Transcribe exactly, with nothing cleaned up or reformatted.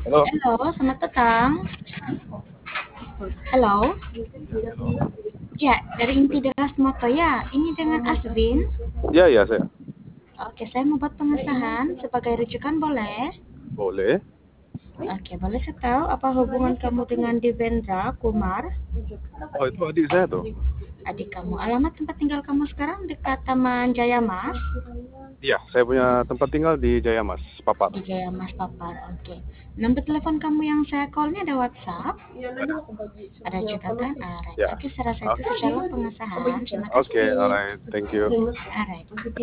Halo. Halo, selamat petang. Halo. Ya, halo. Ya, dari Inti Deras Moto ya. Ini dengan Asvin. Ya, ya, saya. Oke, saya mau buat pengesahan sebagai rujukan boleh? Boleh. Oke, boleh saya tahu apa hubungan kamu dengan Devendra Kumar? Oh, itu adik saya tuh. Adik kamu. Alamat tempat tinggal kamu sekarang dekat Taman Jaya Mas? Iya, saya punya tempat tinggal di Jaya Mas, Papar. Di Jaya Mas Papar. Oke. Nomor telepon kamu yang saya call-nya ada WhatsApp? Ada. Ada juga kan? Alright. Ya. Oke, saya rasa itu Oke. secara pengesahan. Terima Oke, kasih. alright. Thank you. Alright.